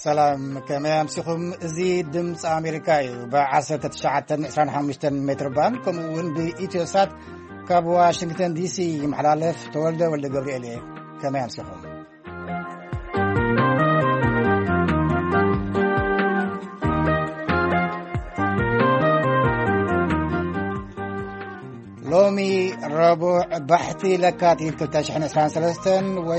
سلام كما يمسكم زي دمس أمريكاي بعشرة تشعة 25 متر بان كمون بإيتيوسات كاب واشنطن دي سي محلالف تولد ولد جبريلي كما يمسكم لومي ربع بحثي لكاتي 23 و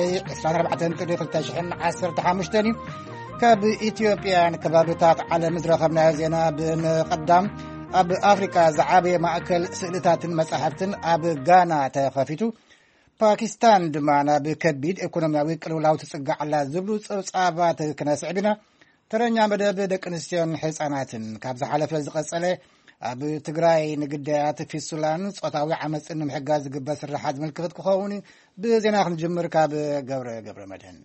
24 كاب إثيوبيا كبابتات على مزرخبنا زينا بمقدم أب أفريقيا زعابي مأكل سئلتات مساحبتن أب غانا تخافيتو باكستان دمانا بكبيد إيكونومياوي قلولاو تسقع على زبلو صعبات كنسعبنا ترنيا مدب دق انستيون حصاناتن كاب زحلف زقصله أب تግራይ ንግዳያት ፊሱላን ጾታዊ ዓመጽ ንምሕጋዝ ዝግበር ስራሓት መልክት ክኸውን ብዜና ክንጅምር ካብ ገብረ መድህን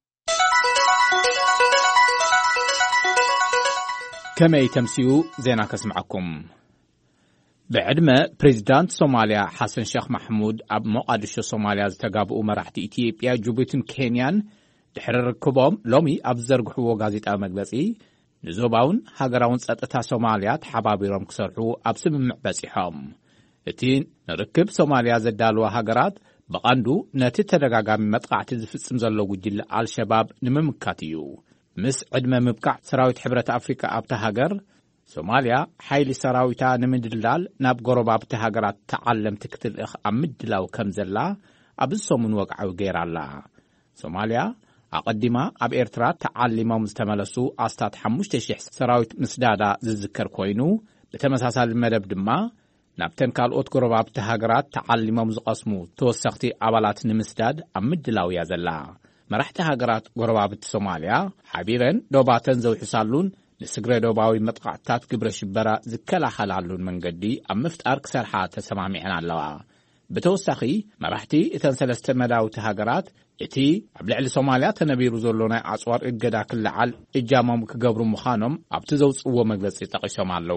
كما يتمسيو زينا كسمعكم بعدما بريزيدانت صوماليا حسن شيخ محمود أب مقادشو صوماليا زتقابقوا مراحة إثيوبيا جوبيتن كينيان دحرر الكبوم لومي أب زرقحو غازيتا مقبسي نزوباون هاقراون سأتتا صوماليا تحبابي روم كسرحو أب سممع بسيحوم اتين نركب صوماليا زدالوا هاقرات بقاندو ناتي تدقاقامي مطقعت زفصم زلو جل على الشباب نممكاتيو مس عدم مبقع سراويت حبرة أفريقيا أبتا هاجر سوماليا حيلي سراويتا نمدلال ناب قرب أبتا هاجرات تعلم تكتل إخ أمدلاو كمزلا أبسومن وقعو غير الله سوماليا أقدما أب إرترا تعلموا مستملسو أستاد حموشت شيح سراويت مسدادا زذكر كوينو بتمساسال المدب دما نابتن كالوت قرب أبتا هاجرات تعلموا مزقسمو توسختي أبالات نمسداد أمدلاو يازلا مرحت هاجرات قربابت سوماليا حبيرن دوباتن زو حسالون نسقري دوباوي مطقعتات قبر شبرا زكلا حلالون من قدي أمفتار كسرحات سمامعنا اللوا بتوسخي مرحتي إتن سلست مداوت هاجرات إتي عبلعلي سوماليا تنبيرو زولونا عصوار إقدا كل عال إجامهم كقبرو مخانم عبتزوز قوة مقلسي تقي سومالو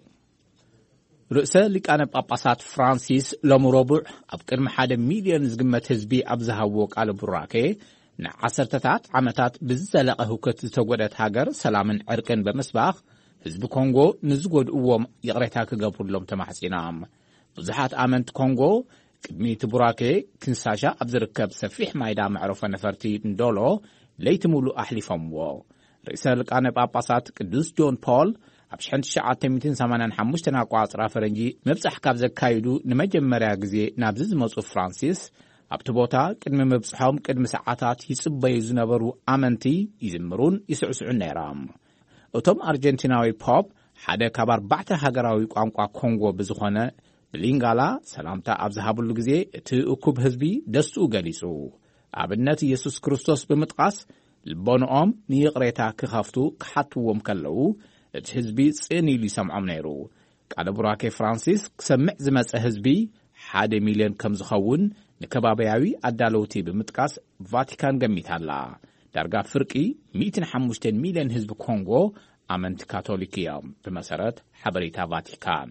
رؤسة لك أنا بأباسات فرانسيس لمربع أبكر محادة مليون زقمة هزبي أبزهاووك على براكي نعسرتات عمتات بزلقه هوكت تقودت هاجر سلامن عرقن بمسباخ حزب كونغو نزقود قوم يغريتها كقبر لهم تمحسينام بزحات آمنت كونغو كدمي تبراكي كنساشا أبزركب سفيح مايدا معروفة نفرتي ندولو ليتمولو أحلي فمو رئيسة لقانة باباسات كدوس جون بول أبشحنت شعات 285 تناقوات رافرنجي مبزح كابزك كايدو نمجمريا غزي نابزز موصو فرانسيس أبتبوتا كدم مبصحهم كدم ساعات يصبي زنبرو آمنتي يزمرون يسعسعون نيرام أتوم أرجنتيناوي بوب حدا كبار بعت هاجراوي قانقوا كونغو بزخونة بلينغالا سلامتا أبزهابو لغزي تأكوب هزبي دستو غاليسو أبنات يسوس كريستوس بمتقاس البونوام نيقريتا كخافتو كحاتوهم كالو هزبي سيني لي سمعهم نيرو كالا براكي فرانسيس كسمع زمس هزبي 1 مليون كم زخون نكبابياوي أدالوتي بمتقاس فاتيكان قميتالا دارقا فرقي 105 مليون هزب كونغو آمنت كاثوليكيا بمسارات حبريتا فاتيكان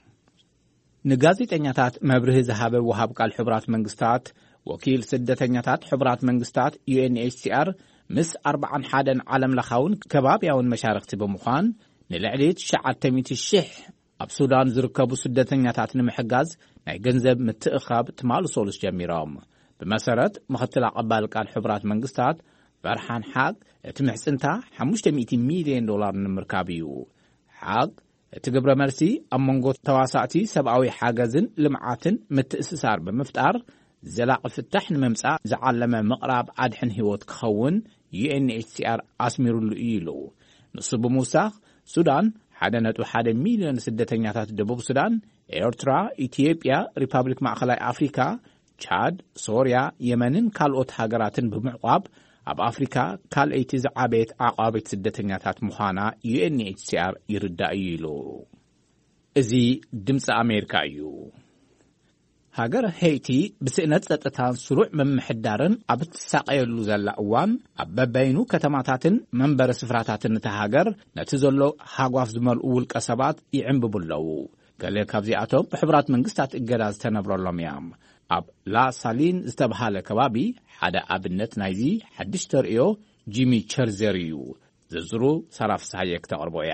نقازي تنياتات مبره زهابة وهاب قال حبرات منغستات وكيل سدة تنياتات حبرات منغستات UNHCR مس 4 حادن عالم لخاون كبابياون مشاركت بمخان نلعليت شعات تميت الشح أب سودان زركبو سدتنياتات نمحقاز ناي ገንዘብ ምትእኻብ ትማሉ ሶሉስ ጀሚሮም በመሰረት መختላ ቀባል ቃል ሕብራት መንግስታት በርሃን ሓቅ እትምሕጽንታ 500 ሚሊዮን ዶላር ንምርካብዩ ሓቅ እትግብረ መርሲ ኣመንጎ ተዋሳእቲ ሰብኣዊ ሓገዝን ልምዓትን ምትእስሳር በመፍጣር ዘላቕ ፍታሕ ንምምጻእ ዝዓለመ ምቕራብ ኣድሕን ህይወት ክኸውን UNHCR ኣስሚሩሉ ኢሉ ንሱ ብምውሳኽ ሱዳን 1.1 ሚሊዮን ስደተኛታት ደቡብ ሱዳን ኤርትራ ኢትዮጵያ ሪፐብሊክ ማዕከላዊ አፍሪካ ቻድ ሶሪያ የመንን ካልኦት ሃገራትን ብምዕቋብ ኣብ አፍሪካ ካልአይቲ ዝዓበየት ዓቋበት ስደተኛታት ምዃና UNHCR ይርዳእ ኢሉ እዚ ድምፂ ኣሜሪካ እዩ هاجر هيتي بسئنت ጸጥታን ስሩዕ መምሕዳርን ኣብ ተሳቀየሉ ዘላ እዋን ኣብ በበይኑ ከተማታትን መንበረ ስፍራታትን ተሃገር ነቲ ዘሎ ሃጓፍ ዝመልኡ ውልቀ ሰባት ይዕምብብለው ገለ ካብዚኣቶም ብሕብራት መንግስታት እገዳ ዝተነብረሎም እዮም ኣብ ላ ሳሊን ዝተባሃለ ከባቢ ሓደ ኣብነት ናይዚ ሓድሽ ተርእዮ ጂሚ ቸርዘር እዩ ዝዝሩ ሰራፍ ሳየክ ተቀርቦያ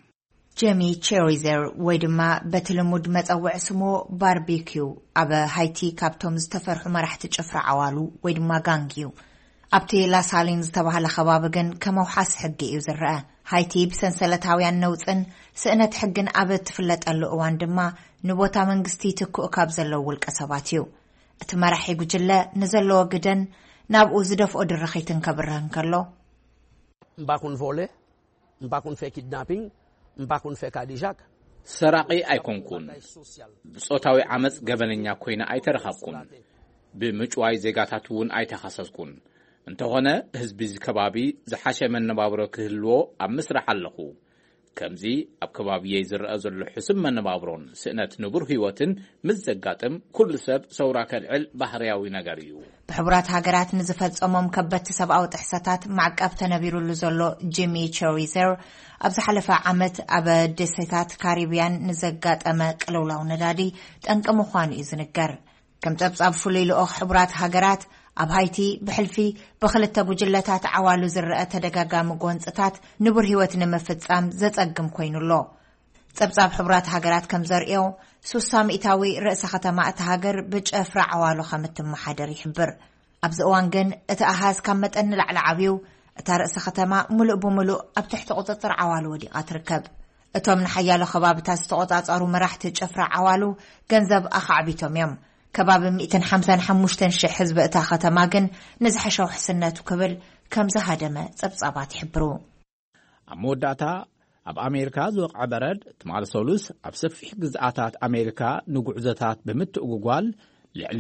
ጄሚ ቼሪዘር ወይ ድማ በትልሙድ መጸውዕ ስሙ ባርቢኪው ኣብ ሃይቲ ካብቶም ዝተፈርሑ መራሕቲ ጭፍራ ዓዋሉ ወይ ድማ ጋንጊዩ ኣብቲ ላሳሊን ዝተባሃለ ከባቢ ግን ከመውሓስ ሕጊ እዩ ዝረአ ሃይቲ ብሰንሰለታውያን ነውፅን ስእነት ሕግን ኣብ እትፍለጠሉ እዋን ድማ ንቦታ መንግስቲ ትኩእ ካብ ዘለዎ ውልቀ ሰባት እዩ እቲ መራሒ ጉጅለ ንዘለዎ ግደን ናብኡ ዝደፍኦ ድርኺትን ከብርህን ከሎ እምባኩን ቮሌ እምባኩን ፌ ኪድናፒንግ እምባኩን ፌ ካዲጃክ ሰራቂ ኣይኮንኩን ብጾታዊ ዓመጽ ገበነኛ ኮይነ ኣይተረኸብኩን ብምጭዋይ ዜጋታት እውን ኣይተኻሰስኩን እንተኾነ ህዝቢ ከባቢ ዝሓሸ መነባብሮ ክህልዎ ኣብ ምስራሕ ኣለኹ ከምዚ ኣብ ከባቢየ ዝረአ ዘሎ ሕሱም መነባብሮን ስእነት ንቡር ህይወትን ምስ ዘጋጥም ኩሉ ሰብ ሰውራ ከልዕል ባህርያዊ ነገር እዩ ብሕቡራት ሃገራት ንዝፈጸሞም ከበድቲ ሰብኣዊ ጥሕሰታት ማዕቀብ ተነቢሩሉ ዘሎ ጂሚ ቼሪዘር ኣብ ዝሓለፈ ዓመት ኣብ ደሴታት ካሪቢያን ንዘጋጠመ ቅልውላው ነዳዲ ጠንቂ ምዃኑ እዩ ዝንገር ከም ጸብጻብ ፍሉይ ልኡኽ ሕቡራት ሃገራት ኣብ ሃይቲ ብሕልፊ ብኽልተ ጉጅለታት ዓዋሉ ዝረአ ተደጋጋሚ ጎንፅታት ንቡር ህይወት ንምፍጻም ዘጸግም ኮይኑሎ ጸብጻብ ሕቡራት ሃገራት ከም ዘርእዮ 300 ርእሰ ከተማ እቲ ሃገር ብጨፍራ ዓዋሉ ከም እትመሓደር ይሕብር ኣብዚ እዋን ግን እቲ ኣሃዝ ካብ መጠን ንላዕሊ ዓብዩ እታ ርእሰ ከተማ ሙሉእ ብምሉእ ኣብ ትሕቲ ቁፅጥር ዓዋሉ ወዲቓ ትርከብ እቶም ንሓያሎ ከባቢታት ዝተቆጻጸሩ መራሕቲ ጨፍራ ዓዋሉ ገንዘብ ኣኻዕቢቶም እዮም ከባቢ 155,000 ህዝቢ እታ ከተማ ግን ንዝሓሸ ውሕስነቱ ክብል ከም ዝሃደመ ጸብጻባት ይሕብሩ ኣብ መወዳእታ ኣብ ኣሜሪካ ዝወቕዐ በረድ ትማል ሰሉስ ኣብ ሰፊሕ ግዝኣታት ኣሜሪካ ንጉዕዞታት ብምትእጉጓል ልዕሊ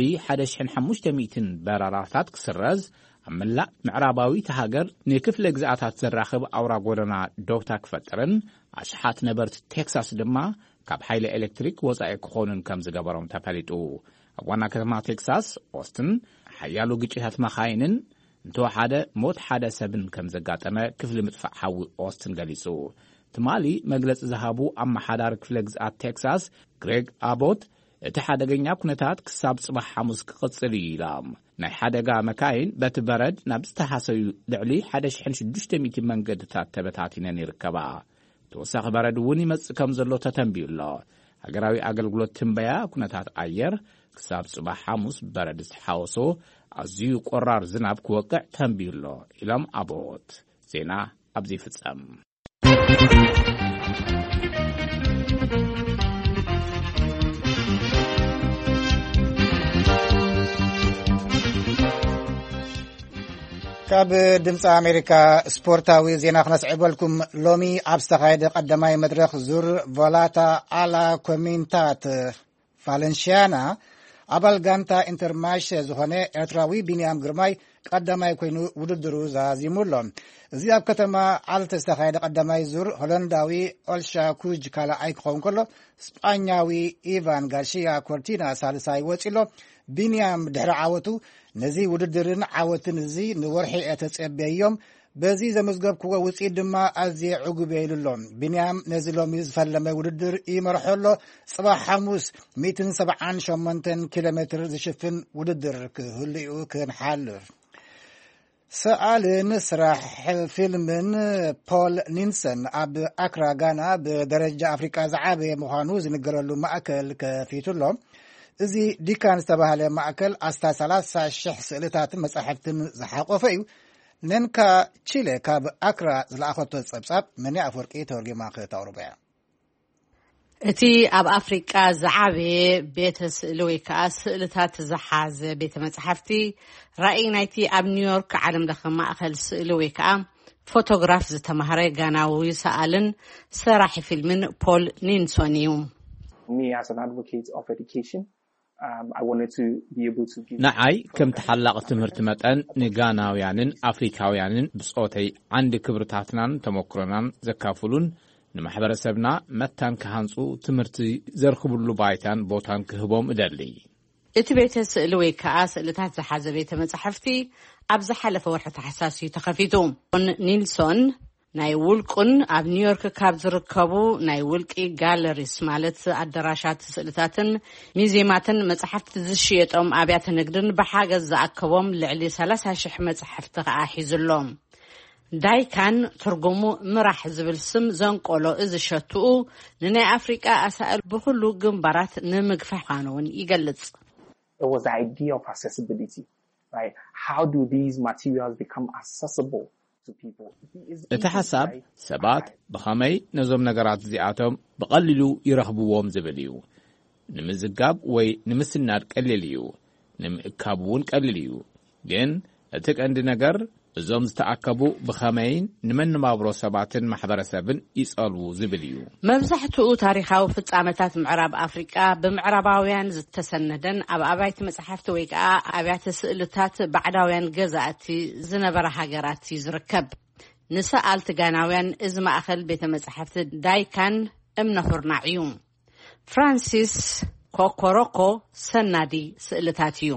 1,500 በረራታት ክስረዝ ኣብ መላእ ምዕራባዊ ሃገር ንክፍለ ግዝኣታት ዘራኽብ ኣውራ ጎደና ዶብታ ክፈጥርን ኣሽሓት ነበርቲ ቴክሳስ ድማ ካብ ሓይሊ ኤሌክትሪክ ወጻኢ ክኾኑን ከም ዝገበሮም ተፈሊጡ ኣብ ዋና ከተማ ቴክሳስ ኦስትን ሓያሉ ግጭታት መኻይንን እንተወሓደ ሞት ሓደ ሰብን ከም ዘጋጠመ ክፍሊ ምጥፋዕ ሓዊ ኦስትን ገሊጹ ትማሊ መግለፂ ዝሃቡ ኣመሓዳሪ ክፍለ ግዝኣት ቴክሳስ ግሬግ ኣቦት እቲ ሓደገኛ ኩነታት ክሳብ ጽባሕ ሐሙስ ክቕጽል ኢሎም ናይ ሓደጋ መካይን በቲ በረድ ናብ ዝተሓሰዩ ልዕሊ 1,600 መንገድታት ተበታቲነን ይርከባ ተወሳኺ በረድ እውን ይመጽእ ከም ዘሎ ተተንቢዩሎ ሃገራዊ ኣገልግሎት ትንበያ ኩነታት ኣየር ክሳብ ጽባሕ ሐሙስ በረድ ዝተሓወሶ ኣዝዩ ቆራር ዝናብ ክወቅዕ ተንቢዩሎ ኢሎም ኣቦት ዜና ኣብዚ ይፍጸም ካብ ድምፂ ኣሜሪካ ስፖርታዊ ዜና ክነስዕበልኩም ሎሚ ኣብ ዝተኻየደ ቀዳማይ መድረኽ ዙር ቮላታ ኣላ ኮሚንታት ቫለንሺያና ኣባል ጋንታ ኢንተርማሽ ዝኾነ ኤርትራዊ ቢንያም ግርማይ ቀዳማይ ኮይኑ ውድድሩ ዛዚሙሎ እዚ ኣብ ከተማ ዓልተ ዝተኻየደ ቀዳማይ ዙር ሆለንዳዊ ኦልሻ ኩጅ ካልኣይ ክኸውን ከሎ ስጳኛዊ ኢቫን ጋርሺያ ኮርቲና ሳልሳይ ወፂሎ ቢንያም ድሕሪ ዓወቱ ነዚ ውድድርን ዓወትን እዚ ንወርሒ ተጸበዮም በዚ ዘመዝገብክዎ ውፅኢት ድማ ኣዝየ ዕጉብ ኢሉሎም ቢንያም ነዚ ሎሚ ዝፈለመ ውድድር ይመርሐሎ ጽባሕ ሐሙስ 178 ኪሎ ሜትር ዝሽፍን ውድድር ክህልኡ ክንሓልፍ ሰኣልን ስራሕ ፊልምን ፖል ኒንሰን ኣብ ኣክራ ጋና ብደረጃ ኣፍሪቃ ዝዓበየ ምዃኑ ዝንገረሉ ማእከል ከፊቱሎ እዚ ዲካን ዝተባሃለ ማእከል ኣስታ 30,000 ስእልታትን መጻሕፍትን ዝሓቆፈ እዩ ነንካ ቺሌ ካብ ኣክራ ዝለኣኸቶ ጸብጻብ መን ኣፈወርቂ ተወርጊማ ክተቕርበያ እቲ ኣብ ኣፍሪቃ ዝዓበየ ቤተ ስእሊ ወይ ከዓ ስእልታት ዝሓዘ ቤተ መጻሕፍቲ ራእይ ናይቲ ኣብ ኒውዮርክ ዓለም ለኸ ማእከል ስእሊ ወይ ከዓ ፎቶግራፍ ዝተማሃረ ጋናዊ ሰኣልን ስራሕ ፊልምን ፖል ኒንሶን እዩ ንዓይ ከም ተሓላቕ ትምህርቲ መጠን ንጋናውያንን ኣፍሪካውያንን ብጾተይ ዓንዲ ክብርታትናን ተመክሮናን ዘካፍሉን ንማሕበረሰብና መታን ክሃንጹ ትምህርቲ ዘርክብሉ ባይታን ቦታን ክህቦም እደሊ እቲ ቤተ ስእሊ ወይ ከዓ ስእልታት ዝሓዘ ቤተ መጻሕፍቲ ኣብ ዝሓለፈ ወርሒ ታሕሳስ እዩ ተኸፊቱ ኒልሶን ናይ ውልቁን ኣብ ኒውዮርክ ካብ ዝርከቡ ናይ ውልቂ ጋለሪስ ማለት ኣዳራሻት ስእልታትን ሙዚየማትን መጻሕፍቲ ዝሽየጦም ኣብያተ ንግድን ብሓገዝ ዝኣከቦም ልዕሊ 30,000 መጻሕፍቲ ከዓ ሒዙሎም ዳይካን ትርጉሙ ምራሕ ዝብል ስም ዘንቆሎ እዝሸትኡ ንናይ አፍሪካ አሳእል ብኩሉ ግንባራት ንምግፋሕ ኻነውን ይገልጽ። It was the idea of accessibility, right? How do these materials become accessible to people? እቲ ሓሳብ ሰባት ብኸመይ ነዞም ነገራት እዚኣቶም ብቐሊሉ ይረኽብዎም ዝብል እዩ። ንምዝጋብ ወይ ንምስናድ ቀሊል እዩ፣ ንምእካብ እውን ቀሊል እዩ። ግን እቲ ቀንዲ ነገር እዞም ዝተኣከቡ ብኸመይን ንመነባብሮ ሰባትን ማሕበረሰብን ይጸልዉ ዝብል እዩ። መብዛሕትኡ ታሪኻዊ ፍጻመታት ምዕራብ ኣፍሪቃ ብምዕራባውያን ዝተሰነደን ኣብ ኣባይቲ መጽሓፍቲ ወይ ከዓ ኣብያተ ስእልታት ባዕዳውያን ገዛእቲ ዝነበረ ሃገራት ዝርከብ። ንሰኣልቲ ጋናውያን እዚ ማእኸል ቤተ መጽሓፍቲ ዳይካን እምነኹርናዕ እዩ። ፍራንሲስ ኮኮሮኮ ሰናዲ ስእልታት እዩ።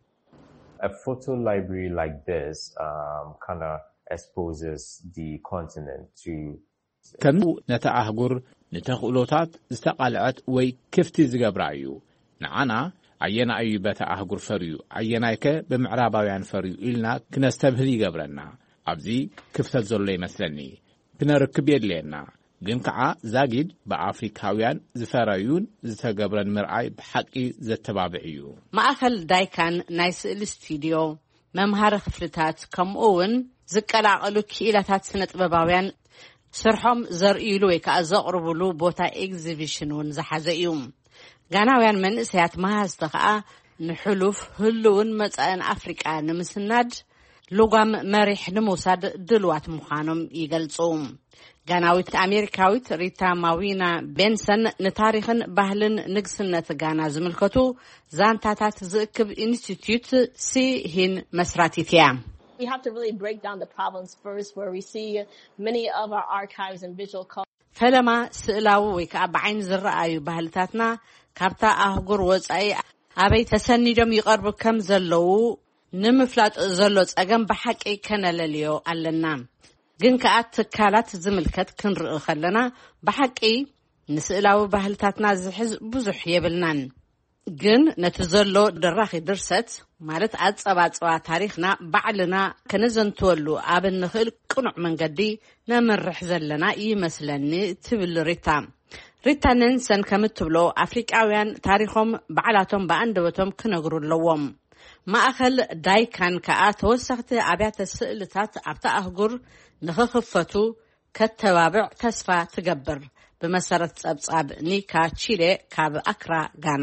A photo library like this kind of exposes the continent to ከም ነታ ኣህጉር ንተኽእሎታት ዝተቃልዐት ወይ ክፍቲ ዝገብራ እዩ። ንዓና ኣየና እዩ በታ ኣህጉር ፈርዩ ኣየናይከ ብምዕራባውያን ፈርዩ ኢልና ክነስተብህል ይገብረና። ኣብዚ ክፍተት ዘሎ ይመስለኒ። ክነርክብ የድልየና። ግን ከዓ ዛጊድ በአፍሪካውያን ዝፈራዩን ዝተገብረን ምርአይ ብሓቂ ዘተባብዕ እዩ። ማእከል ዳይካን ናይ ስእሊ ስቱዲዮ መምሃሪ ክፍልታት ከምኡውን ዝቀላቀሉ ክኢላታት ስነጥበባውያን ስርሖም ዘርእይሉ ወይ ከዓ ዘቕርብሉ ቦታ ኤግዚቢሽን እውን ዝሓዘ እዩ። ጋናውያን መንእሰያት መሃዝተ ከዓ ንሕሉፍ ህልውን መጻእን አፍሪቃ ንምስናድ ልጓም መሪሕ ንምውሳድ ድልዋት ምዃኖም ይገልጹ። ጋናዊት አሜሪካዊት ሪታ ማዊና ቤንሰን ንታሪኽን ባህልን ንግስነት ጋና ዝምልከቱ ዛንታታት ዝእክብ ኢንስቲትዩት ሲሂን መስራቲትያ። We have to really break down the problems first where we see many of our archives and visual culture. ፈለማ ስእላዊ ወይ ከዓ ብዓይኒ ዝረአዩ ባህልታትና ካብታ አህጉር ወጻኢ ኣበይ ተሰኒዶም ይቐርቡ ከም ዘለዉ ንምፍላጥ ዘሎ ጸገም ብሓቂ ከነለልዮ ኣለና። ግን ከዓ ትካላት ዝምልከት ክንርኢ ኸለና ብሓቂ ንስእላዊ ባህልታትና ዝሕዝ ብዙሕ የብልናን። ግን ነቲ ዘሎ ደራኺ ድርሰት ማለት ኣጸባጽባ ታሪኽና ባዕልና ከነዘንትወሉ ኣብ ንኽእል ቅኑዕ መንገዲ ነመርሕ ዘለና ይመስለኒ ትብል ሪታ። ሪታ ነንሰን ከምትብሎ አፍሪቃውያን ታሪኾም ባዕላቶም በአንደበቶም ክነግሩ ኣለዎም። ማእኸል ዳይካን ከዓ ተወሰኽቲ ኣብያተ ስእልታት ኣብታ ኣህጉር ንኽኽፈቱ ከተባብዕ ተስፋ ትገብር። ብመሰረት ጸብጻብ ኒካ ቺሌ ካብ አክራ ጋና።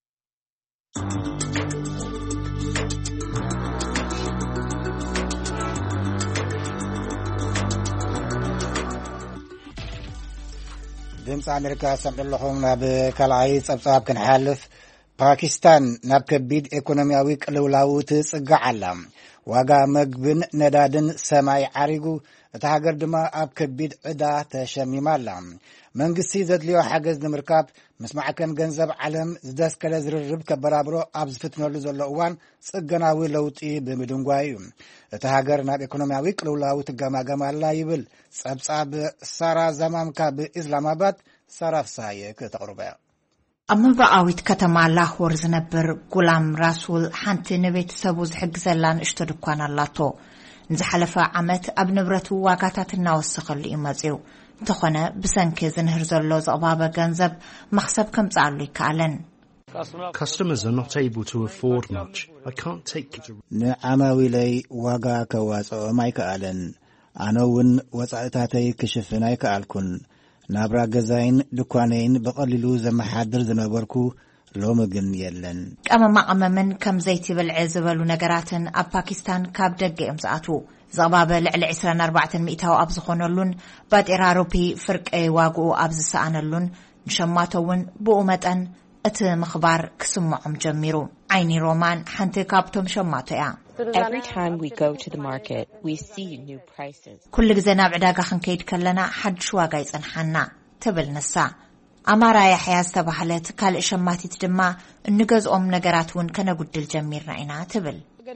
ድምፂ ኣሜሪካ ሰምዕለኹም። ናብ ካልኣይ ጸብጻብ ክንሓልፍ። ፓኪስታን ናብ ከቢድ ኢኮኖሚያዊ ቅልውላው ትጽጋዕ ኣላ። ዋጋ መግብን ነዳድን ሰማይ ዓሪጉ እታ ሃገር ድማ ኣብ ከቢድ ዕዳ ተሸሚማ ኣላ። መንግስቲ ዘድልዮ ሓገዝ ንምርካብ ምስ ማዕከን ገንዘብ ዓለም ዝደስከለ ዝርርብ ከበራብሮ ኣብ ዝፍትነሉ ዘሎ እዋን ጽገናዊ ለውጢ ብምድንጓይ እዩ። እታ ሃገር ናብ ኢኮኖሚያዊ ቅልውላው ትገማገም ኣላ ይብል ጸብጻብ ሳራ ዘማም ካብ ኢስላማባድ። ሳራ ፍሳየ ከተቕርበ ኣብ ምብራቃዊት ከተማ ላሆር ዝነብር ጉላም ራሱል ሓንቲ ንቤተሰቡ ዝሕግዘላ ንእሽቶ ድኳን ኣላቶ። ንዝሓለፈ ዓመት ኣብ ንብረቱ ዋጋታት እናወሰኸሉ እዩ መጺኡ። እንተኾነ ብሰንኪ ዝንህር ዘሎ ዝቕባበ ገንዘብ መኽሰብ ከምጽኣሉ ይከኣለን። Customers are not able to afford much. I can't take it. ንዓማዊለይ ዋጋ ከዋጽኦም ኣይከኣለን። ኣነ እውን ወጻእታተይ ክሽፍን ኣይከኣልኩን። ናብራ ገዛይን ድኳነይን ብቐሊሉ ዘመሓድር ዝነበርኩ ሎሚ ግን የለን። ቀመማቐመምን ከም ዘይቲ ብልዒ ዝበሉ ነገራትን ኣብ ፓኪስታን ካብ ደገ እዮም ዝኣትዉ። ዝቕባበ ልዕሊ 24% ኣብ ዝኾነሉን ባጤራ ሮፒ ፍርቂ ዋግኡ ኣብ ዝሰኣነሉን ንሸማቶ እውን ብኡ መጠን እቲ ምኽባር ክስምዖም ጀሚሩ። ዓይኒ ሮማን ሓንቲ ካብቶም ሸማቶ እያ። Every time we go to the market, we see new prices. ኩሉ ግዜ ናብ ዕዳጋ ክንከይድ ከለና ሓድሽ ዋጋ ይጸንሓና ትብል ንሳ። ኣማራ ያሕያ ዝተባህለት ካልእ ሸማቲት ድማ እንገዝኦም ነገራት እውን ከነጉድል ጀሚርና ኢና ትብል።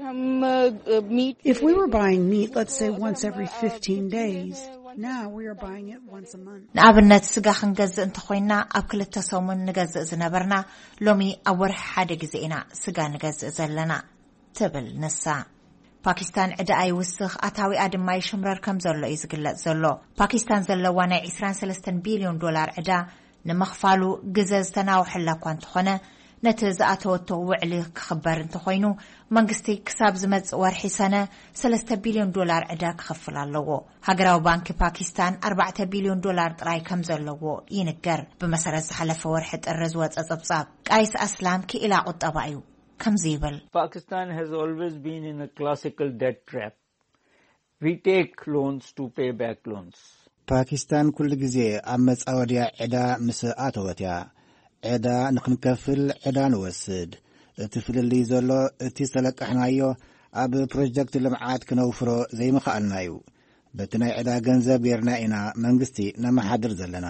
If we were buying meat, let's say once every 15 days, now we are buying it once a month. ንኣብነት ስጋ ክንገዝእ እንተኾይና ኣብ 2 ሰሙን ንገዝእ ዝነበርና ሎሚ ኣብ ወርሒ ሓደ ግዜ ኢና ስጋ ንገዝእ ዘለና ትብል ንሳ። ፓኪስታን ዕዳ ኣይውስኽ ኣታዊኣ ድማ ይሽምረር ከም ዘሎ እዩ ዝግለጽ ዘሎ ፓኪስታን ዘለዋ ናይ 23 ቢልዮን ዶላር ዕዳ ንምኽፋሉ ግዘ ዝተናውሐላ እኳ እንተኾነ ነቲ ዝኣተወቶ ውዕሊ ክኽበር እንተኾይኑ መንግስቲ ክሳብ ዝመጽእ ወርሒ ሰነ 3 ቢልዮን ዶላር ዕዳ ክኸፍል ኣለዎ ሃገራዊ ባንኪ ፓኪስታን 4 ቢልዮን ዶላር ጥራይ ከም ዘለዎ ይንገር ብመሰረት ዝሓለፈ ወርሒ ጥሪ ዝወፀ ጸብጻብ ቃይስ ኣስላም ክኢላ ቁጠባ እዩ Pakistan has always been in a classical debt trap. We take loans to pay back loans. Pakistan ኩሉ ግዜ ኣብ መጻወድያ ዕዳ ምስ ኣተወትያ ዕዳ ንክንከፍል ዕዳ ንወስድ እቲ ፍልልይ ዘሎ እቲ ዝተለቀሕናዮ ኣብ ፕሮጀክት ልምዓት ክነውፍሮ ዘይምኽኣልና እዩ በቲ ናይ ዕዳ ገንዘብ ጌርና ኢና መንግስቲ ነመሓድር ዘለና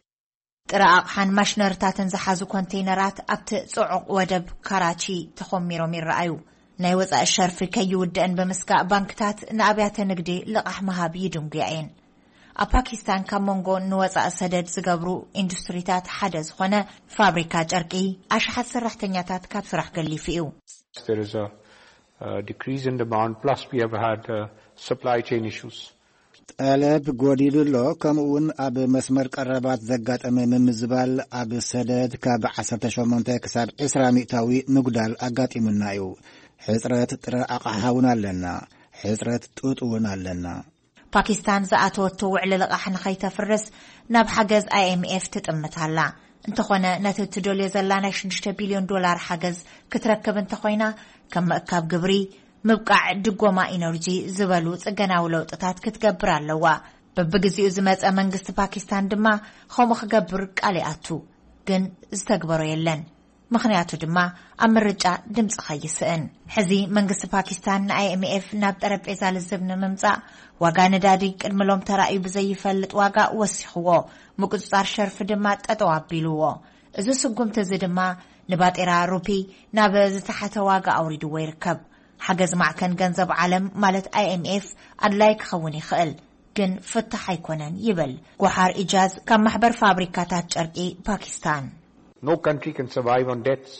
ጥረ ኣቕሓን ማሽነርታትን ዝሓዙ ኮንቴይነራት ኣብቲ ጽዑቕ ወደብ ካራቺ ተኾሚሮም ይረኣዩ ናይ ወጻኢ ሸርፊ ከይውድአን ብምስጋእ ባንክታት ንኣብያተ ንግዲ ልቓሕ መሃብ ይድንጉየን ኣብ ፓኪስታን ካብ መንጎ ንወጻኢ ሰደድ ዝገብሩ ኢንዱስትሪታት ሓደ ዝኾነ ፋብሪካ ጨርቂ ኣሽሓት ሰራሕተኛታት ካብ ስራሕ ገሊፉ እዩ There is a decrease in demand plus we have had supply chain issues ጠለብ ጎዲሉሎ ከምኡውን ኣብ መስመር ቀረባት ዘጋጠመ ምምዝባል ኣብ ሰደድ ካብ 18 ክሳብ 20 ሚእታዊ ምጉዳል ኣጋጢሙና እዩ ሕጽረት ጥረ ኣቕሓ እውን ኣለና ሕጽረት ጡጥ እውን ኣለና ፓኪስታን ዝኣተወቶ ውዕሊ ልቓሕ ንኸይተፍርስ ናብ ሓገዝ IMF ትጥምታላ እንተኾነ ነቲ ትደልዮ ዘላ ናይ 6 ቢልዮን ዶላር ሓገዝ ክትረክብ እንተኾይና ከም ምእካብ ግብሪ ምብቃዕ ድጎማ ኢነርጂ ዝበሉ ጽገናዊ ለውጥታት ክትገብር ኣለዋ በብግዚኡ ዝመጸ መንግስቲ ፓኪስታን ድማ ከምኡ ክገብር ቃልኣቱ ግን ዝተግበሮ የለን ምኽንያቱ ድማ ኣብ ምርጫ ድምፂ ኸይስእን ሕዚ መንግስቲ ፓኪስታን ንIMF ናብ ጠረጴዛ ልዝብ ንምምጻእ ዋጋ ነዳዲ ቅድሚሎም ተራእዩ ብዘይፈልጥ ዋጋ ወሲኽዎ ምቁፅጻር ሸርፊ ድማ ጠጠው ኣቢልዎ እዚ ስጉምቲ እዚ ድማ ንባጤራ ሩፒ ናብ ዝተሓተ ዋጋ ኣውሪድዎ ይርከብ ሓገዝ ማዕከን ገንዘብ ዓለም ማለት IMF ኣድላይ ክኸውን ይኽእል ግን ፍትሕ ኣይኮነን ይብል ጎሓር ኢጃዝ ካብ ማሕበር ፋብሪካታት ጨርቂ ፓኪስታን No country can survive on debts.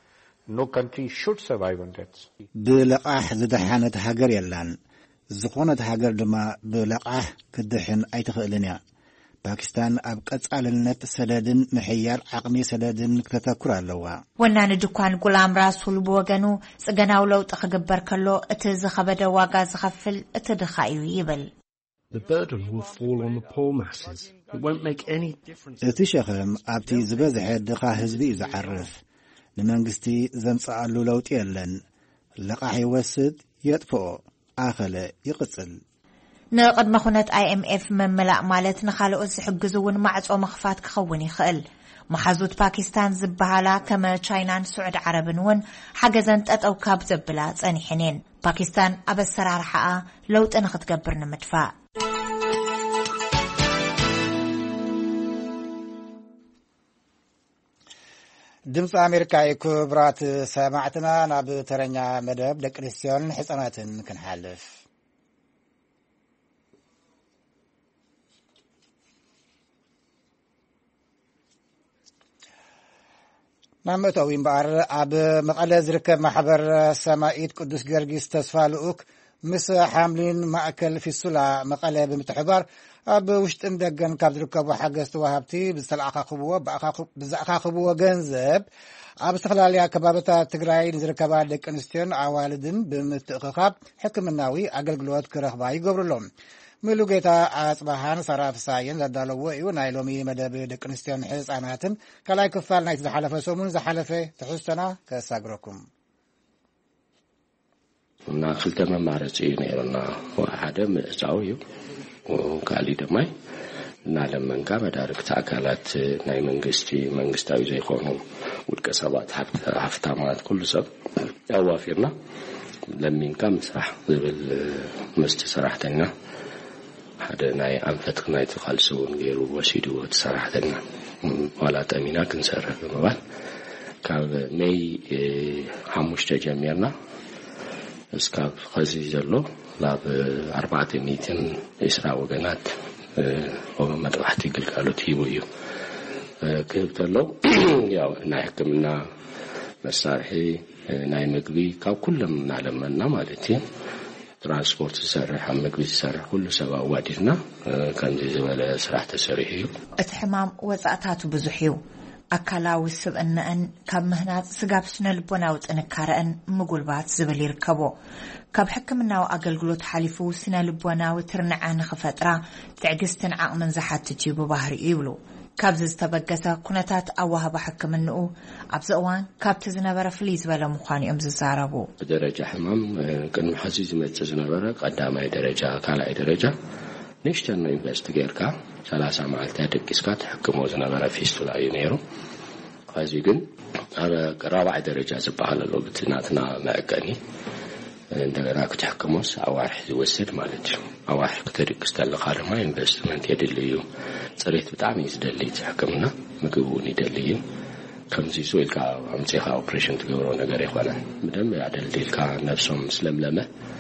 No country should survive on debts. ብለቃሕ ዝደሓነት ሃገር የላን ዝኾነት ሃገር ድማ ብለቃሕ ክድሕን ኣይትኽእልን እያ ፓኪስታን ኣብ ቀጻልነት ሰደድን ምሕያር ዓቕሚ ሰደድን ከተኩር ኣለዋ ወናኒ ድኳን ጉላም ራሱል ብወገኑ ጽገናዊ ለውጢ ክግበር ከሎ እቲ ዝኸበደ ዋጋ ዝኸፍል እቲ ድኻ እዩ ይብል The burden will fall on the poor masses. It won't make any difference. እቲ ሸኽም ኣብቲ ዝበዝሐ ድኻ ህዝቢ እዩ ዝዓርፍ ንመንግስቲ ዘምጽኣሉ ለውጢ የለን ለቃሕ ይወስድ የጥፍኦ ኣኸለ ይቕጽል ንቅድመ ኩነት IMF መምላእ ማለት ንኻልኦት ዝሕግዙ እውን ማዕጾ መኽፋት ክኸውን ይኽእል መሓዙት ፓኪስታን ዝበሃላ ከመ ቻይናን ስዑድ ዓረብን እውን ሓገዘን ጠጠው ካብ ዘብላ ጸኒሐንን ፓኪስታን ኣብ ኣሰራርሓኣ ለውጢ ንኽትገብር ንምድፋእ ድምፂ ኣሜሪካ ክቡራት ሰማዕትና ናብ ተረኛ መደብ ደቂ ኣንስትዮን ህፃናትን ክንሓልፍ ናብ መእተዊ እምበር ኣብ መቐለ ዝርከብ ማሕበር ሰማኢት ቅዱስ ጊዮርጊስ ተስፋ ልኡክ ምስ ሓምሊን ማእከል ፊሱላ መቐለ ብምትሕባር ኣብ ውሽጥን ደገን ካብ ዝርከቡ ሓገዝቲ ወሃብቲ ብዝኣኻኽብዎ ገንዘብ ኣብ ዝተፈላለያ ከባቢታት ትግራይ ንዝርከባ ደቂ ኣንስትዮን ኣዋልድን ብምትእኽኻብ ሕክምናዊ ኣገልግሎት ክረኽባ ይገብሩሎም ሙሉጌታ ኣጽባሃን ሰራፍሳይን ዘዳለዎ እዩ ናይ ሎሚ መደብ ደቂ ኣንስትዮን ህፃናትን ካልኣይ ክፋል ናይቲ ዝሓለፈ ሰሙን ዝሓለፈ ትሕዝቶና ከሳግረኩም እና ክልተ መማረፂ ነይሩና ሓደ ምዕጫው እዩ ካልእ ድማ እናለመንካ መዳርክቲ ኣካላት ናይ መንግስታዊ ዘይኮኑ ውልቀ ሰባት ሃፍታማት ኩሉ ሰብ ኣዋፊርና ለሚንካ ምስራሕ ዝብል ምስቲ ሰራሕተኛ ሓደ ናይ ኣንፈት ናይ ተኻልሰውን ገይሩ ወሲድዎ ተሰራሕተኛ ዋላ ጠሚና ክንሰርሕ ብምባል ካብ ሜይ 5 ጀሚርና እስካብ ኸዚ ዘሎ ላብ 420 ወገናት መጥባሕቲ ግልጋሎት ሂቡ እዩ ክህብ ተሎ ያው ናይ ሕክምና መሳርሒ ናይ ምግቢ ካብ ኩሎም እናለመና ማለት እዩ ترانسبورت سرح مقبي سرح كل سبا وادينا كان زي ولا سرح تسريحيو اتحمام وزعتاتو بزحيو أكلاو السبأن كاب مهنات سقاب سنة البناوت أنكارن مقولبات زبل يركبو كاب حكمنا وأقلقلوت حالفو سنة البناوت ترنعان خفترة تعقستن عقمن زحات تجيبو بحر إيولو كاب زستبقتا كونتات أوها بحكمنو أبزقوان كاب تزنبرا فليز ولا مخاني أمز الزعربو بدرجة حمام كان محزيز متزنبرا قدامي درجة كالاي درجة نشتن انفستيجيركا 30 معلتات دقيسكات حكمو زنبرا فيستولا ينيرو خازي ግን رابع درجة زبحال له بتناتنا مأقاني እንደገና ከተሐከሙስ አዋህ ይወሰድ ማለት ነው አዋህ ከተደቅስ ተለኻለማ ኢንቨስትመንት የደልዩ ጽሬት በጣም ይስደልይ ተሐከምና ምግቡን ይደልዩ ከምዚ ሶልካ አምጼኻ ኦፕሬሽን ትገብሮ ነገር ይሆናል ምንም ያደልልካ ነፍሶም ስለምለመ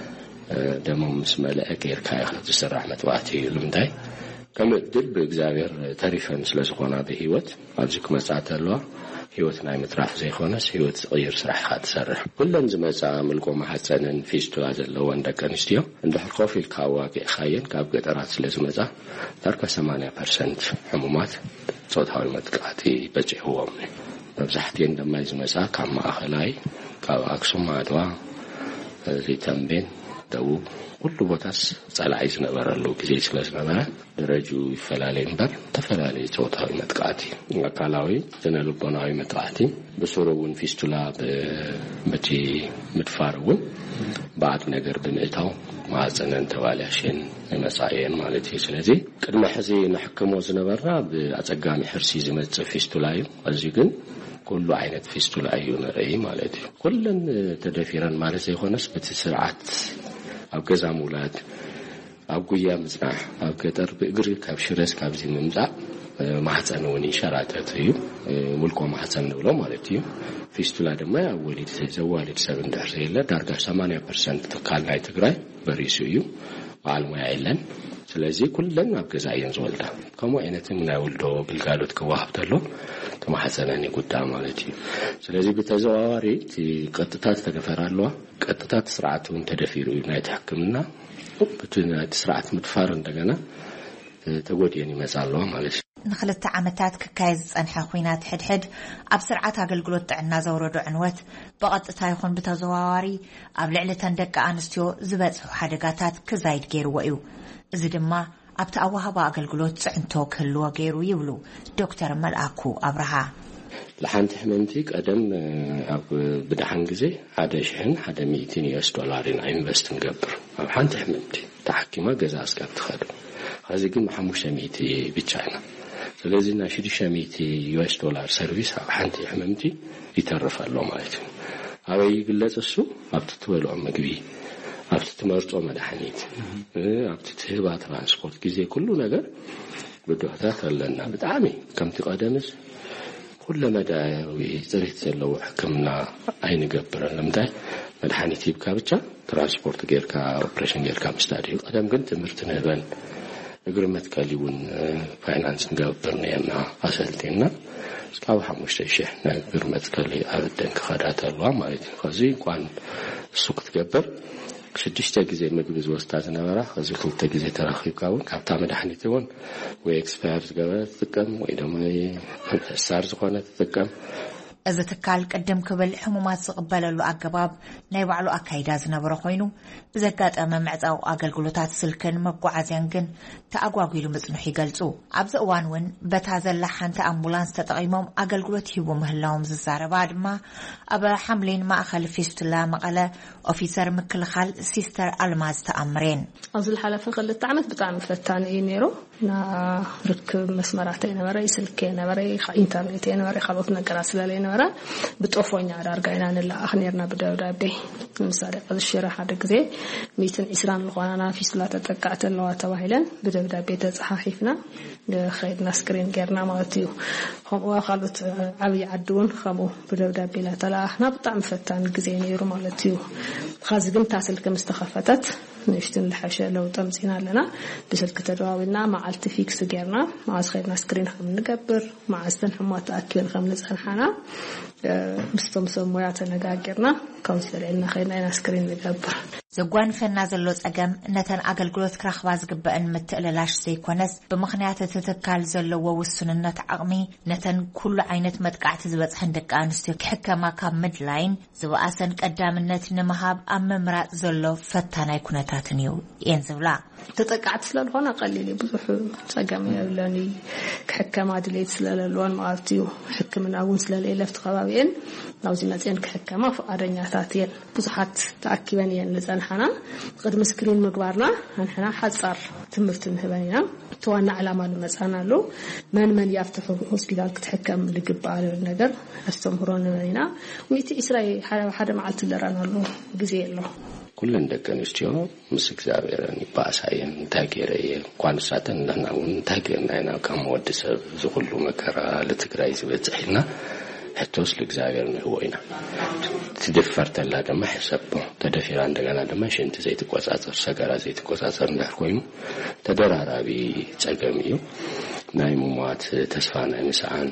ደሞም ስመለአከ ይርካ ይተሰራህ መጥዋቲ ልምታይ ከመድል በእግዚአብሔር ታሪፈን ስለዝኾና በህይወት አብዝክ መጻተሏ ህይወት ናይ ምትራፍ ዘይኾነስ ህይወት ጽይር ስራሕ ካትሰርሕ ኩለን ዝመጻ መልቆ ማሐፀንን ፊስቱላ ዘለዎ እንደከንስትዮ እንደሕር ኮፊል ካዋቂ ኻየን ካብ ገጠራት ስለዝመጻ ዳርካ 80% ሕሙማት ጾታዊ መጥቃዕቲ በጭህዎም በብዛሕትየን እንደማይ ዝመጻ ካብ ማእኸላይ ካብ አክሱም አድዋ ሪተምቤን ደቡብ ሁሉ ቦታስ ጸላኢ ዝነበረሉ ጊዜ ስለዝነበረ ደረጁ ይፈላለይ ነበር ተፈላለይ ጾታዊ መጥቃዕቲ አካላዊ ዘነልቦናዊ መጥቃዕቲ በሶሮውን ፊስቱላ በቲ ምድፋርውን ባዕድ ነገር ብምእታው ማዕፀነን ተባላሽን መጻየን ማለት እዩ ስለዚህ ቅድመ ሕዚ ንሕክሞ ዝነበርና በአጸጋሚ ሕርሲ ዝመጽእ ፊስቱላ እዩ እዚ ግን كل عينة فيستولا أيونري مالتي كلن تدفيران مالس يخونس بتسرعات أو كذا مولاد أو قيام مزرعة أو كتر بقري كابشرس كابزين ممزع ما حتنوني شراتاتيو ملكو ما حتنولو مالتي فيستولا دما أولي زوالي 7 درجة درجة 80% تقال تقراي بريسيو وعلموا يعلن ስለዚህ ኩለን አብገዛየን ዘወልዳ ከሞ አይነትም ናውልዶ ብልጋሎት ከዋህብተሎ ተማሐሰናኒ ጉዳ ማለት እዩ ስለዚህ በተዘዋዋሪ ቀጥታት ተገፈራሏ ቀጥታት ስርዓቱን ተደፊሩ ናይ ተሐክምና በትናት ስርዓት ምትፋር እንደገና ተጎዲየን ይመጻሏ ማለት ንخلت ዓመታት ከካይዝ ጸንሐ ኹይናት ሕድሕድ ኣብ ስርዓት አገልግሎት ጥዕና ዘውረዱ ዕንወት በቀጥታ ይኹን በተዘዋዋሪ ኣብ ልዕሊ ተንደቃ አንስትዮ ዝበጽሑ ሓደጋታት ክዛይድ ገይርዎ እዩ እዚ ድማ ኣብቲ ኣዋሃባ አገልግሎት ጽዕንቶ ክህልዎ ገይሩ ይብሉ ዶክተር መልአኩ አብርሃ ለሓንቲ ሕመምቲ ቀደም ኣብ ብድሓን ጊዜ $100 ኢንቨስት እንገብር ኣብ ሓንቲ ሕመምቲ ተሐኪማ ገዛ እስካብ ትኸዱ ኸዚ ግን $500 ብቻ ኢና ስለዚህ ና $600 ሰርቪስ ኣብ ሓንቲ ሕመምቲ ይተርፋሎ ማለት እዩ ኣበይ ይግለጽ እሱ ኣብቲ ትበልዖ ምግቢ ኣብቲ ትመርጾ መድኃኒት ኣብቲ ትህባ ትራንስፖርት ጊዜ ኩሉ ነገር ብዶክተር ኣለና ብጣዕሚ ከምቲ ቀደምስ ኩሉ መዳዊ ጽሬት ዘለዎ ሕክምና ኣይንገብርን ለምታይ መድኃኒት ይብካ ብቻ ትራንስፖርት ጌርካ ኦፕሬሽን ጌርካ ምስታዲዩ ቀደም ግን ትምህርት ንህበን እግር መትከሊውን ፋይናንስ እንገብር ነና አሰልቴና እስካብ 5000 ነገር መትከሊ አብደን ከዳተሏ ማለት ነው ከዚ እንኳን ሱቅ ትገበር 6 ጊዜ ምግብ ዝወስዳት ነበራ ከዚ 2 ጊዜ ተራኺብካውን ካብታ መድኃኒትውን ወይ ኤክስፓየርድ ገበረ ተጠቀም ወይ ደሞ ሳር ዝኾነ ተጠቀም እዚ ትካል ቀደም ክብል ሕሙማት ዝቕበለሉ አገባብ ናይ ባዕሉ አካይዳ ዝነበረ ኮይኑ ብዘጋጠመ ምዕጻው አገልግሎታት ስልክን መጓዓዝያን ግን ተኣጓጉሉ ምጽንሑ ይገልጹ ኣብዚ እዋን ውን በታ ዘላ ሓንቲ ኣምቡላንስ ተጠቒሞም አገልግሎት ሂቡ ምህላዎም ዝዛረባ ድማ ኣብ ሓምሌን ማእኸል ፊስቱላ መቐለ ኦፊሰር ምክልኻል ሲስተር አልማዝ ተኣምሬን ኣብዚ ዝሓለፈ 2 ዓመት ብጣዕሚ ፈታኒ እዩ ነይሩ ና ርክብ መስመራተይ ነበረ ስልክ ነበረ ኢንተርኔት ነበረ ካልኦት ነገራት ስለለይ ነበረ بطوفوني على أرجعنا نلا أخنيرنا بدأ به مساعدة هذا الشيء حد جزء ميتن إسران القوانا في صلاة تقعت النوات واهلا بدأ به تصحيفنا خيرنا سكرين غيرنا مالتيو هم وخلت عبي عدون خمو بدأ به لا تلا إحنا بطعم فتان جزء نيرو مالتيو خازقن تاسل كمستخفتت نشتن الحشة لو تمسينا لنا بسلك تدواوينا مع التفيكس غيرنا مع خيرنا سكرين خم نقبر مع استن حمات أكل خم نسأل حنا مستمسو مويات نغاغرنا ካውንስለር ኢልና ኸይና ኢና ስክሪን ንገብር ዘጓንፈና ዘሎ ጸገም ነተን አገልግሎት ክረኽባ ዝግበአን ምትእልላሽ ዘይኮነስ ብምኽንያት ትትካል ዘለዎ ውስንነት ዓቕሚ ነተን ኩሉ ዓይነት መጥቃዕቲ ዝበጽሕን ደቂ ኣንስትዮ ክሕከማ ካብ ምድላይን ዝበኣሰን ቀዳምነት ንምሃብ ኣብ ምምራጽ ዘሎ ፈታናይ ኩነታትን እዩ እየን ዝብላ ተጠቃዕቲ ስለልኾነ ቀሊል ብዙሕ ጸገም የብለኒ ክሕከማ ድሌት ስለለልዎን ማለት እዩ ሕክምና እውን ስለሌለፍቲ ከባቢየን ናብዚ መፅን ክሕከማ ፈቃደኛታት እየን ብዙሓት ተኣኪበን እየን ንፀንሓና ቅድሚ ስክሪን ምግባርና ንሕና ሓፃር ትምህርቲ ንህበኒና ተዋና ዕላማ ንመፃና ኣሎ መን ያፍትሑ ሆስፒታል ክትሕከም ልግባእ ነገር ኣስተምህሮ ንህበኒና ሚቲ እስራኤል ሓደ መዓልቲ ለራና ኣሎ ግዜ ኣሎ ኩለን ደቂ ኣንስትዮ ምስ እግዚአብሔርን ይባሳየን እንታይ ገይረየ እንኳን ሳተን እናውን እንታይ ገይርና ኢና ከም ወዲ ሰብ ዝኹሉ መከራ ለትግራይ ዝበፅሕና ሕቶስ ለእግዚአብሔር ንህወይና ትደፈርተላ ደማ ሕሰብ ተደፊራ እንደገና ደማ ሽንቲ ዘይትቆጻጸር ሰገራ ዘይትቆጻጸር እንዳር ኮይኑ ተደራራቢ ጸገም እዩ ናይ ሙማት ተስፋ ናይ ምስዓን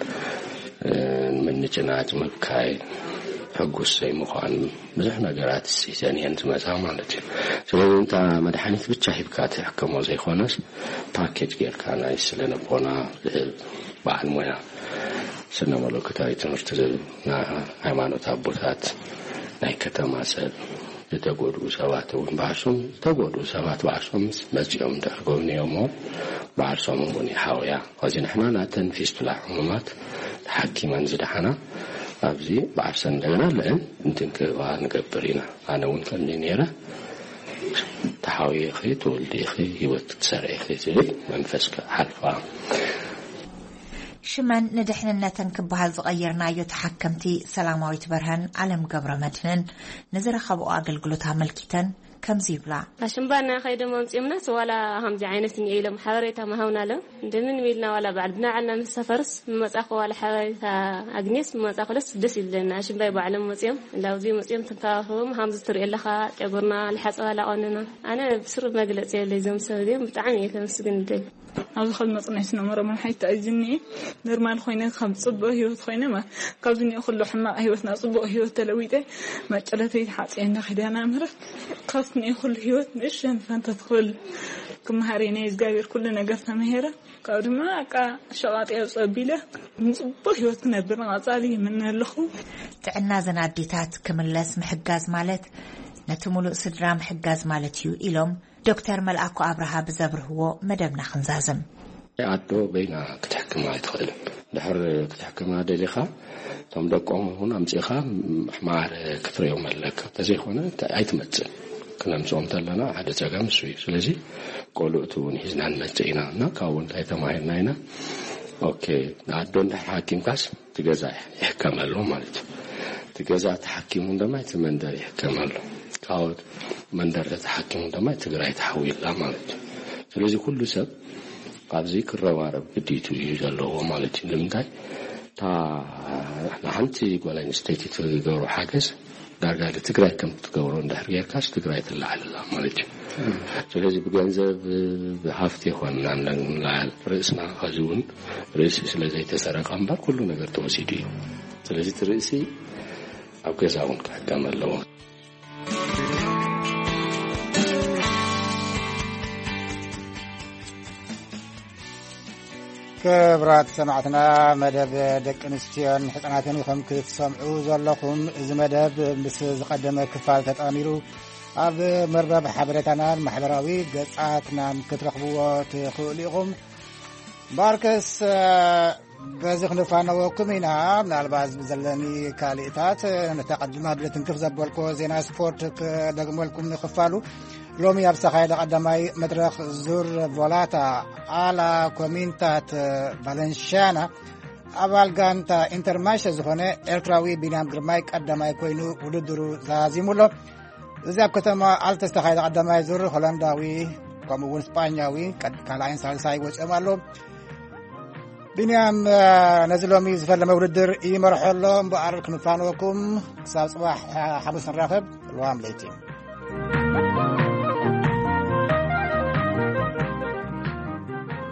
ምንጭናት መብካይ ሕጉስ ዘይምዃን ብዙሕ ነገራት ሲዘንየን ዝመጻ ማለት እዩ ስለዚህ እንታ መድኃኒት ብቻ ሂብካ ትሕከሞ ዘይኾነስ ፓኬጅ ጌርካ ናይ ስለነበና በዓል ሞያ ስነ መለኮታዊ ትምህርቲ ና ሃይማኖት አቦታት ናይ ከተማ ሰብ የተጎዱ ሰባት እውን ባዕሶም ተጎዱ ሰባት ባዕሶም መጽኦም ደርጎብኒዮሞ ባዕሶም እውን ይሓውያ ወዚ ንሕና ናተን ፊስቱላ ሕሙማት ተሓኪመን ዝደሓና ኣብዚ ባዕሰን እንደገና ለእን እንትንክባ ንገብር ኢና ኣነ እውን ከምኒ ነይረ ተሓውየ ኺ ትወልዲ ኺ ህይወት ትሰርዒ ኺ ዝብል መንፈስካ ሓልፋ ሽመን ንድሕንነተን ክበሃል ዝቐየርናዮ ተሓከምቲ ሰላማዊት በርሃን ዓለም ገብረ መድህንን ንዝረኸብኦ ኣገልግሎት ኣመልኪተን ከምዚ ይብላ ኣሽምባና ኸይደ መምጽምናስ ዋላ ከምዚ ዓይነት ንኢሎም ሓበሬታ ማሃውናለ እንደምን ሚልና ዋላ ባዕልና ዓልና መሰፈርስ መጻኸ ዋላ ሓበሬታ ኣግኔስ መጻኸለስ ደስ ይለና ኣሽምባይ ባዕለም መጽም ላውዚ መጽም ተንካኸም ከምዚ ትርእለኻ ጨጉርና ለሓጸዋላ ቆነና ኣነ ብስር መግለጽ የለይዞም ሰብም ብጣዕሚ የተመስግን ደል ኣብዚ ኸል መጽናዕት ነመረ መሓይታ እዝኒ ኖርማል ኮይነ ከም ጽቡቕ ህይወት ኮይነ ካብዚ ኩሉ ሕማቕ ህይወትና ጽቡቕ ህይወት ተለዊጠ መጨለተይ ሓጽየና ኺዳና ምረት ካብኒ ኩሉ ህይወት ንሽን ፈንተ ትኽእል ክመሃሪና እግዚአብሔር ኩሉ ነገር ተመሄረ ካብ ድማ ኣቃ ሸቓጥ ያውፀቢለ ጽቡቕ ህይወት ክነብር ንቐጻሊ የምንለኹ ጥዕና ዘናዲታት ክምለስ ምሕጋዝ ማለት ነቲ ሙሉእ ስድራ ምሕጋዝ ማለት እዩ ኢሎም ዶክተር መልአኩ አብርሃ ብዘብርህዎ መደብና ክንዛዝም ኣዶ በይና ክትሕክማ ኣይትኽእልም ድሕር ክትሕክማ ደሊኻ ቶም ደቆም እውን ኣምፂኻ ሕማር ክትሪኦም ኣለካ ተዘይኾነ ኣይትመፅእ ክነምፅኦም ተለና ሓደ ፀገም እሱ እዩ ስለዚ ቆልኡት እውን ሒዝና ንመፅእ ኢና እና ካብኡ እንታይ ተማሂርና ኢና ኦኬ ኣዶ እንድሕር ሓኪምካስ ትገዛ ይሕከመሉ ማለት እዩ ትገዛ ተሓኪሙ ድማ እቲ መንደር ይሕከመሉ ካውት መንደር ተሓኪሙ ድማ ትግራይ ተሓዊላ ማለት እዩ ስለዚ ኩሉ ሰብ ኣብዚ ክረባረብ ግዲቱ እዩ ዘለዎ ማለት እዩ ንምንታይ ንሓንቲ ጓል ኣንስተይቲ ትገብሮ ሓገዝ ዳርጋ ትግራይ ከም ትገብሮ እንድሕር ጌርካስ ትግራይ ትለዓልላ ማለት እዩ ስለዚ ብገንዘብ ብሃፍቲ ይኾንና ንላዕል ርእስና ሕዚ እውን ርእሲ ስለዘይተሰረቐ እምበር ኩሉ ነገር ተወሲዱ እዩ ስለዚ እቲ ርእሲ ኣብ ገዛ እውን ክሕከም ኣለዎ ክብራት ሰማዕትና መደብ ደቂ ኣንስትዮን ህፃናትን ከም ክትሰምዑ ዘለኹም እዚ መደብ ምስ ዝቀደመ ክፋል ተጣሚሩ ኣብ መርበብ ሓበሬታናን ማሕበራዊ ገጻትናን ክትረኽብዎ ትኽእሉ ኢኹም ባርከስ በዚ ክንፋነወኩም ኢና ምናልባት ብዘለኒ ካልእታት ነተቐድማ ብለትንክፍ ዘበልኮ ዜና ስፖርት ክደግመልኩም ንኽፋሉ ሎሚ ኣብ ሰኻይደ ቀዳማይ መድረኽ ዙር ቮላታ ኣላ ኮሚንታት ቫለንሽያና ኣባል ጋንታ ኢንተርማሽ ዝኾነ ኤርትራዊ ቢንያም ግርማይ ቀዳማይ ኮይኑ ውድድሩ ዛዚሙሎ እዚ ኣብ ከተማ ኣልተ ዝተኻይደ ቀዳማይ ዙር ሆላንዳዊ ከምኡውን ስጳኛዊ ካልኣይን ሳልሳይ ወፂኦም ኣሎ ቢንያም ነዚ ሎሚ ዝፈለመ ውድድር ይመርሖ ኣሎ እምበኣር ክንፋነወኩም ክሳብ ፅባሕ ሓሙስ ንራኸብ ልዋም ለይቲ